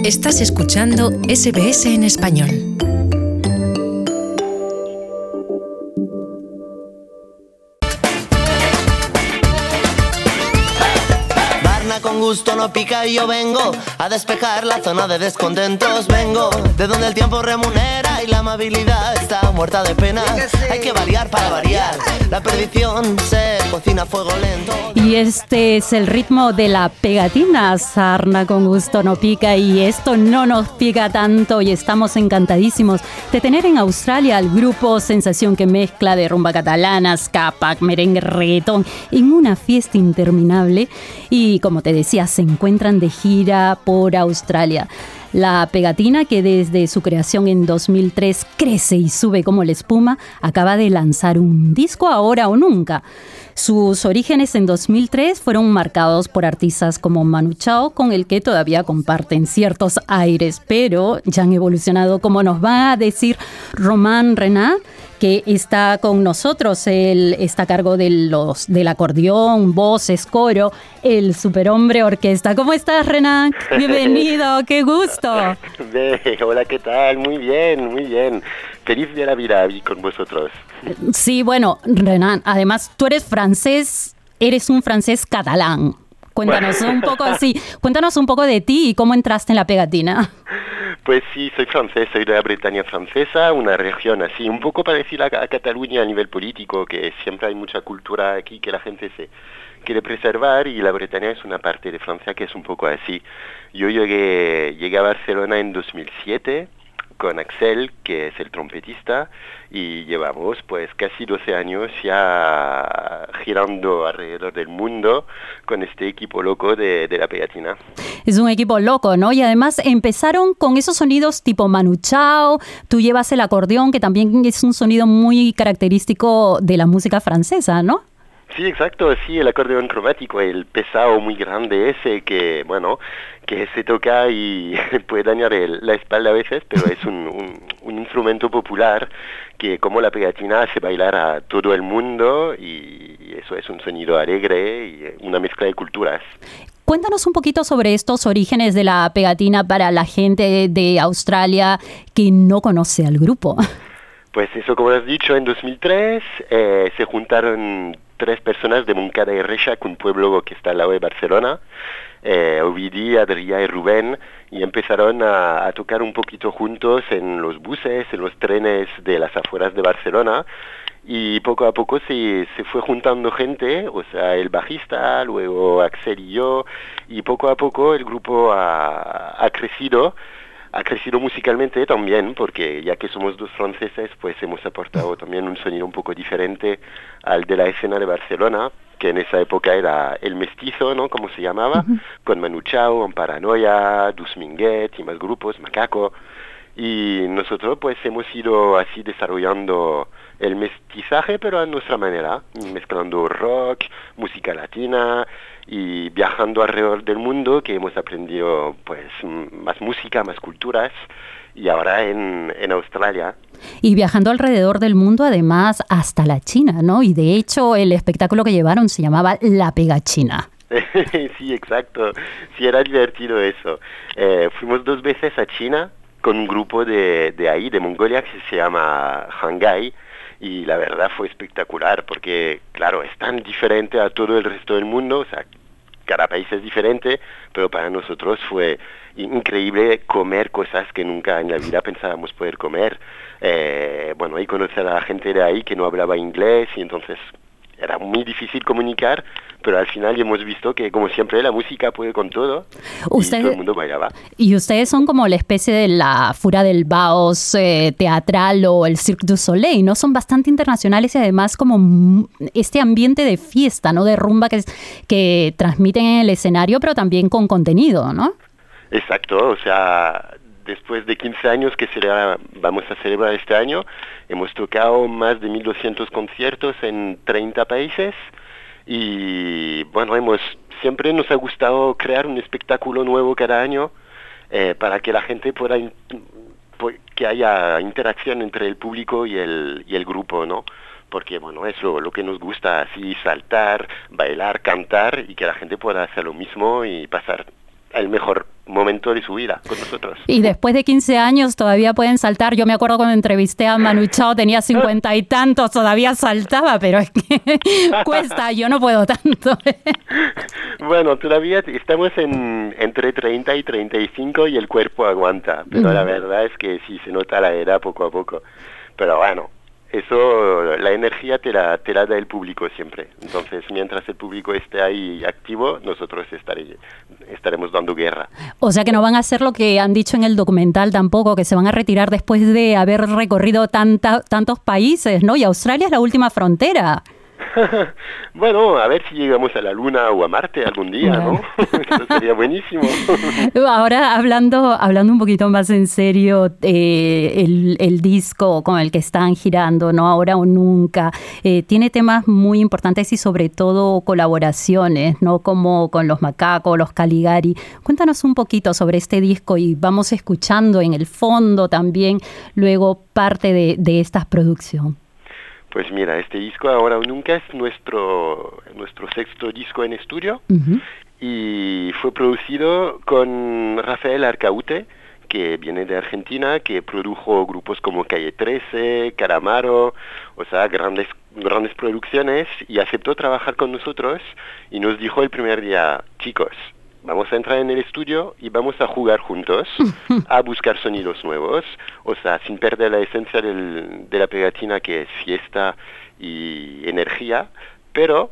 Estás escuchando SBS en español. Barna con gusto no pica y yo vengo a despejar la zona de descontentos. Vengo de donde el tiempo remunera y la amabilidad está muerta de pena. Hay que variar para variar. La perdición se cocina a fuego lento. Y este es el ritmo de la pegatina. Sarna con gusto no pica, y esto no nos pica tanto, y estamos encantadísimos de tener en Australia al grupo Sensación, que mezcla de rumba catalana, ska, punk, merengue, reggaetón en una fiesta interminable. Y como te decía, se encuentran de gira por Australia. La pegatina, que desde su creación en 2003 crece y sube como la espuma, acaba de lanzar un disco, Ahora o Nunca. Sus orígenes en 2003 fueron marcados por artistas como Manu Chao, con el que todavía comparten ciertos aires, pero ya han evolucionado, como nos va a decir Romain Renard, que está con nosotros. Él está a cargo del acordeón, voces, coro, el superhombre orquesta. ¿Cómo estás, Renan? Bienvenido, qué gusto. Hola, ¿qué tal? Muy bien, muy bien. Feliz de la vida aquí con vosotros. Sí, bueno, Renan, además tú eres francés, eres un francés catalán. Cuéntanos un poco así, cuéntanos un poco de ti y cómo entraste en la pegatina. Pues sí, soy francés, soy de la Bretaña francesa, una región así, un poco parecida a Cataluña a nivel político, que siempre hay mucha cultura aquí que la gente se quiere preservar, y la Bretaña es una parte de Francia que es un poco así. Yo llegué a Barcelona en 2007 con Axel, que es el trompetista, y llevamos pues casi 12 años ya girando alrededor del mundo con este equipo loco de la pegatina. Es un equipo loco, ¿no? Y además empezaron con esos sonidos tipo Manu Chao, tú llevas el acordeón, que también es un sonido muy característico de la música francesa, ¿no? Sí, exacto, sí, el acordeón cromático, el pesado muy grande ese que, bueno, que se toca y puede dañar la espalda a veces, pero es un instrumento popular que, como la pegatina, hace bailar a todo el mundo, y eso es un sonido alegre y una mezcla de culturas. Cuéntanos un poquito sobre estos orígenes de la pegatina para la gente de Australia que no conoce al grupo. Pues eso, como has dicho, en 2003 se juntaron 3 personas de Montcada y Reixac, un pueblo que está al lado de Barcelona, Ovidi, Adrià y Rubén, y empezaron a tocar un poquito juntos en los buses, en los trenes de las afueras de Barcelona, y poco a poco se fue juntando gente, o sea, el bajista, luego Axel y yo, y poco a poco el grupo ha crecido musicalmente también, porque ya que somos 2 franceses, pues hemos aportado también un sonido un poco diferente al de la escena de Barcelona, que en esa época era el mestizo, ¿no? Como se llamaba, con Manu Chao, en Paranoia, Dus Minguet y más grupos, Macaco. Y nosotros pues hemos ido así desarrollando el mestizaje, pero a nuestra manera, mezclando rock, música latina y viajando alrededor del mundo, que hemos aprendido pues más música, más culturas, y ahora en Australia. Y viajando alrededor del mundo, además hasta la China, ¿no? Y de hecho el espectáculo que llevaron se llamaba La Pegachina. Sí, exacto. Sí, era divertido eso. Fuimos 2 veces a China con un grupo de ahí, de Mongolia, que se llama Hangai, y la verdad fue espectacular, porque claro, es tan diferente a todo el resto del mundo, o sea, cada país es diferente, pero para nosotros fue increíble comer cosas que nunca en la vida pensábamos poder comer. Bueno, y conocer a la gente de ahí que no hablaba inglés, y entonces era muy difícil comunicar, pero al final hemos visto que, como siempre, la música puede con todo, y todo el mundo bailaba. Y ustedes son como la especie de la Fura del Baos teatral o el Cirque du Soleil, ¿no? Son bastante internacionales, y además como este ambiente de fiesta, ¿no? De rumba que transmiten en el escenario, pero también con contenido, ¿no? Exacto, o sea, después de 15 años que vamos a celebrar este año, hemos tocado más de 1.200 conciertos en 30 países, y bueno, siempre nos ha gustado crear un espectáculo nuevo cada año, para que la gente pueda, que haya interacción entre el público y el grupo, ¿no? Porque bueno, es lo que nos gusta, así saltar, bailar, cantar, y que la gente pueda hacer lo mismo y pasar el mejor momento momento de su vida con nosotros. Y después de 15 años todavía pueden saltar. Yo me acuerdo cuando entrevisté a Manu Chao, tenía 50 y tantos, todavía saltaba, pero es que cuesta, yo no puedo tanto. Bueno, todavía estamos entre 30 y 35 y el cuerpo aguanta, pero la verdad es que sí se nota la edad poco a poco. Pero bueno, eso, la energía te la da el público siempre. Entonces, mientras el público esté ahí activo, nosotros estaremos dando guerra. O sea que no van a hacer lo que han dicho en el documental tampoco, que se van a retirar después de haber recorrido tantos países, ¿no? Y Australia es la última frontera. Bueno, a ver si llegamos a la Luna o a Marte algún día, ¿no? Eso sería buenísimo. Ahora, hablando un poquito más en serio, el disco con el que están girando, ¿no? Ahora o Nunca, tiene temas muy importantes y sobre todo colaboraciones, ¿no? Como con los Macacos, los Caligari. Cuéntanos un poquito sobre este disco y vamos escuchando en el fondo también luego parte de esta producción. Pues mira, este disco Ahora o Nunca es nuestro sexto disco en estudio y fue producido con Rafael Arcaute, que viene de Argentina, que produjo grupos como Calle 13, Calamaro, o sea, grandes producciones, y aceptó trabajar con nosotros y nos dijo el primer día: chicos, vamos a entrar en el estudio y vamos a jugar juntos, a buscar sonidos nuevos, o sea, sin perder la esencia de la pegatina, que es fiesta y energía, pero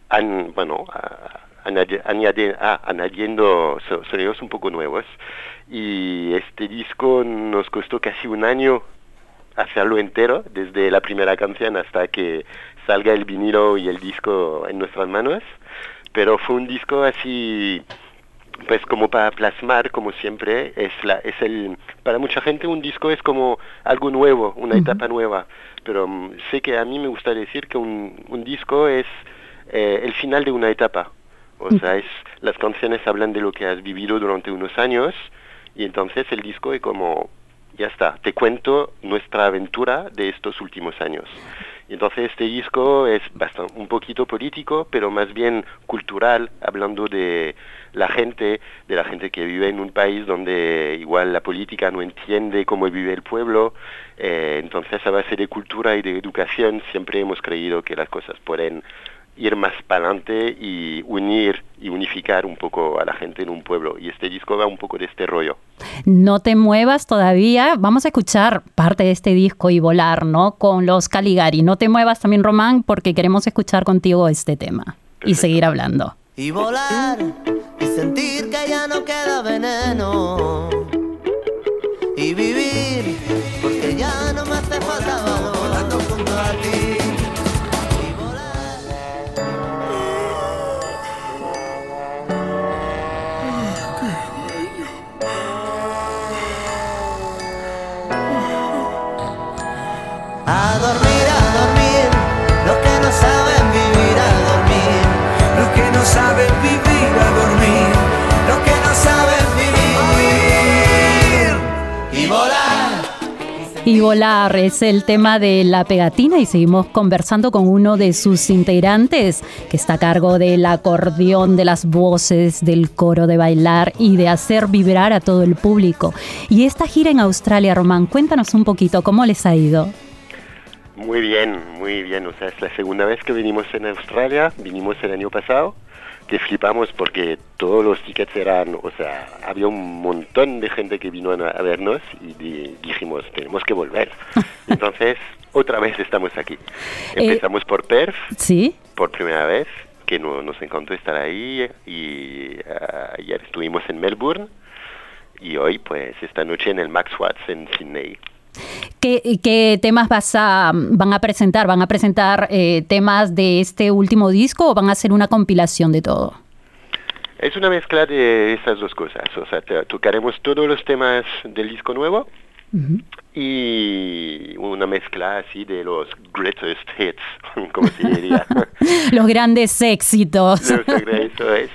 añadiendo sonidos un poco nuevos. Y este disco nos costó casi un año hacerlo entero, desde la primera canción hasta que salga el vinilo y el disco en nuestras manos, pero fue un disco así, pues como para plasmar, como siempre, para mucha gente un disco es como algo nuevo, una etapa nueva, pero sé que a mí me gusta decir que un disco es el final de una etapa, o sea, las canciones hablan de lo que has vivido durante unos años, y entonces el disco es como, ya está, te cuento nuestra aventura de estos últimos años. Y entonces este disco es un poquito político, pero más bien cultural, hablando de la gente que vive en un país donde igual la política no entiende cómo vive el pueblo. Entonces, a base de cultura y de educación, siempre hemos creído que las cosas pueden ir más para adelante y unir y unificar un poco a la gente en un pueblo. Y este disco va un poco de este rollo. No te muevas todavía. Vamos a escuchar parte de este disco y volar, ¿no? Con los Caligari. No te muevas también, Román, porque queremos escuchar contigo este tema. Perfecto. Y seguir hablando. Y volar y sentir que ya no queda veneno. Y vivir porque ya no me hace falta valor. Volando junto a ti. A dormir, los que no saben vivir a dormir, los que no saben vivir a dormir, los que no saben vivir y volar. Y volar es el tema de La Pegatina y seguimos conversando con uno de sus integrantes que está a cargo del acordeón, de las voces, del coro, de bailar y de hacer vibrar a todo el público. Y esta gira en Australia, Román, cuéntanos un poquito, ¿cómo les ha ido? Muy bien, o sea, es la segunda vez que venimos en Australia, vinimos el año pasado, que flipamos porque todos los tickets eran, o sea, había un montón de gente que vino a vernos y dijimos, tenemos que volver. Entonces, otra vez estamos aquí. Empezamos por Perth, ¿sí? Por primera vez, que nos encantó estar ahí, y ayer estuvimos en Melbourne, y hoy, pues, esta noche en el Max Watts en Sydney. ¿Qué temas van a presentar? ¿Van a presentar temas de este último disco o van a hacer una compilación de todo? Es una mezcla de esas dos cosas. O sea, tocaremos todos los temas del disco nuevo y una mezcla así de los greatest hits, como se diría. Los grandes éxitos. Eso es.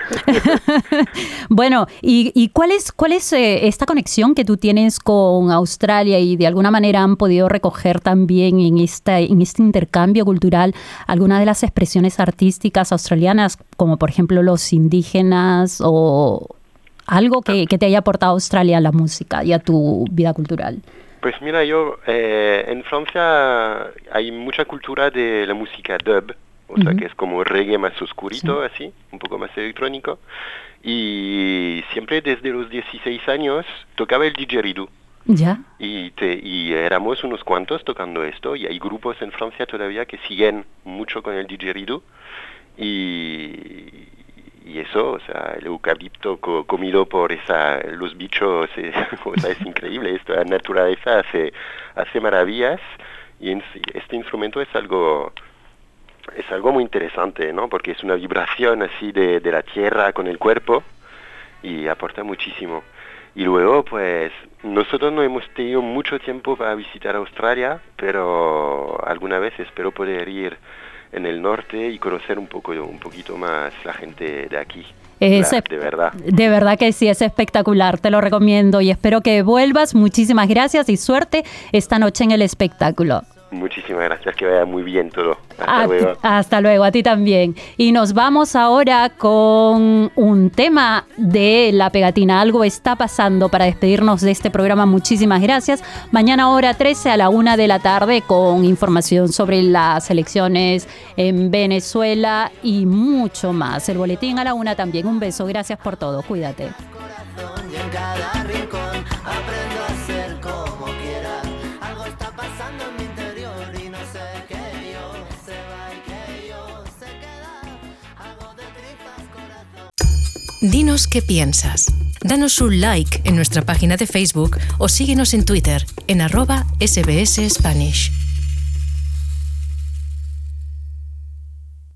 Bueno, ¿y cuál es esta conexión que tú tienes con Australia y de alguna manera han podido recoger también en este intercambio cultural algunas de las expresiones artísticas australianas, como por ejemplo los indígenas o algo que te haya aportado Australia a la música y a tu vida cultural. Pues mira, yo en Francia hay mucha cultura de la música dub, o sea que es como reggae más oscurito, así, un poco más electrónico. Y siempre desde los 16 años tocaba el didgeridoo. ¿Ya? Y éramos unos cuantos tocando esto, y hay grupos en Francia todavía que siguen mucho con el didgeridoo. Y eso, o sea, el eucalipto comido por los bichos, o sea, es increíble esto. La naturaleza hace maravillas, y este instrumento es algo muy interesante, ¿no? Porque es una vibración así de la tierra con el cuerpo y aporta muchísimo. Y luego, pues, nosotros no hemos tenido mucho tiempo para visitar Australia, pero alguna vez espero poder ir en el norte y conocer un poquito más la gente de aquí. De verdad. De verdad que sí, es espectacular, te lo recomiendo y espero que vuelvas. Muchísimas gracias y suerte esta noche en el espectáculo. Muchísimas gracias, que vaya muy bien todo. Hasta luego. Hasta luego, a ti también. Y nos vamos ahora con un tema de La Pegatina. Algo está pasando para despedirnos de este programa. Muchísimas gracias. Mañana hora 13 a la 1 de la tarde con información sobre las elecciones en Venezuela y mucho más. El boletín a la 1 también. Un beso, gracias por todo. Cuídate. Dinos qué piensas. Danos un like en nuestra página de Facebook o síguenos en Twitter en @SBS Spanish.